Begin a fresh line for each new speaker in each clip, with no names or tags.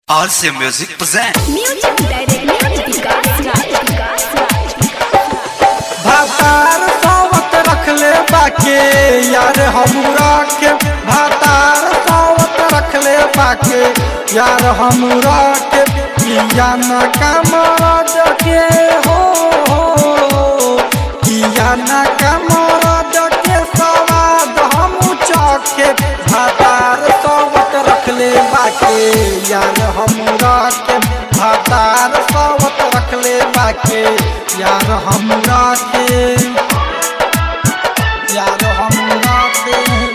RC Music present
Music director
भातार सावत रखले बाके यार हमरा के भातार सावत रखले बाके यार हमरा के किया न कमरद के हो किया न कमरद के सवाद हम चखे भातार सावत रखले बाके यार हमरा के भातार सावत रखले बाके यार हमरा के यार हमरा के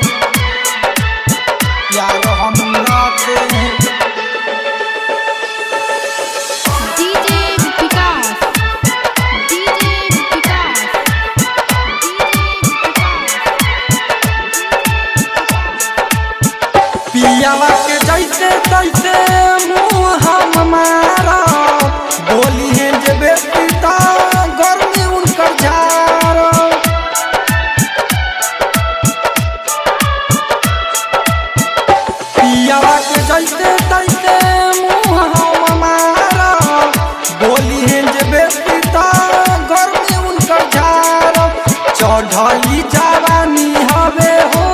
यार हमरा के
DJ Vikas
पियावा के जैसे तैसे मुँह हमारा बोली है जे बेटा गर्मी उनकर झारा पियावा के जैसे तैसे मुँह हमारा बोली है जे बेटा गर्मी उनकर झारा चढ़ली जवानी हवे हो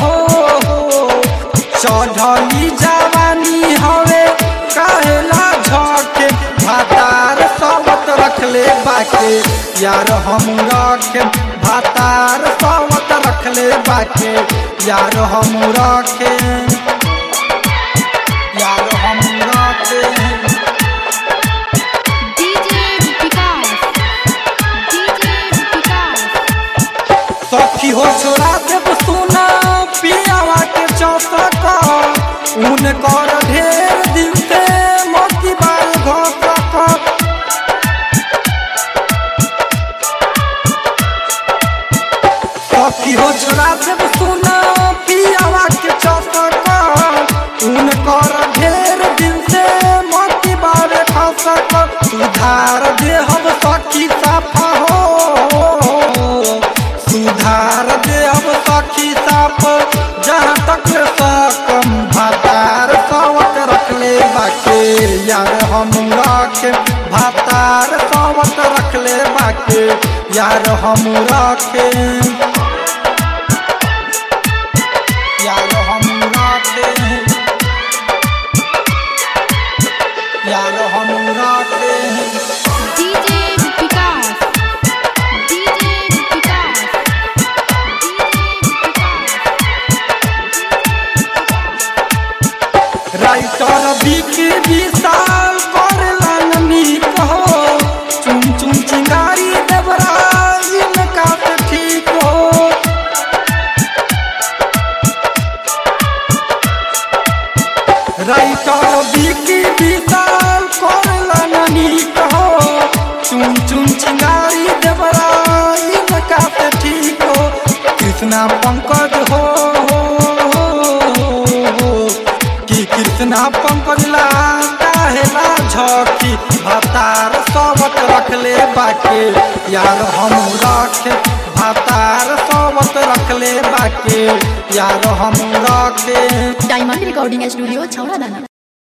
चढ़ली जवानी हवे कहेला झके भातार सावत रखले बाके यार हमरा के भातार सावत रखले बाके यार हमरा के यार हमरा के सखी हो छोड़ा देव सुना पियावा के चौसका ऊन कर ढेर दिन से मोती बाल घोसका सखी हो छोड़ा देव सुना पियावा के चौसका ऊन कर ढेर दिन से मोती बाल घोसका सुधार दे हम सखी साफा हो सुधार दे अब सखी साफ जहाँ तक सकम भातार सावत रखले बाके यार हमरा के भातार सावत रखले बाके यार हमरा के यार हमरा के यार हमरा के राइटर बिकी विशाल करला ननी कहो चुन चुन चिंगारी देवराज इनका से ठीक हो राइटर बिकी विशाल करला ननी कहो चुन चुन चिंगारी देवराज इनका से ठीक हो कृष्णा पंकज हो कृष्णा पंकज ला काहेला झकी भातार सावत रखले बाके यार हमरा के भातार सावत रखले बाके यार हमरा के
Diamond Recording Studio, Chowra Dana.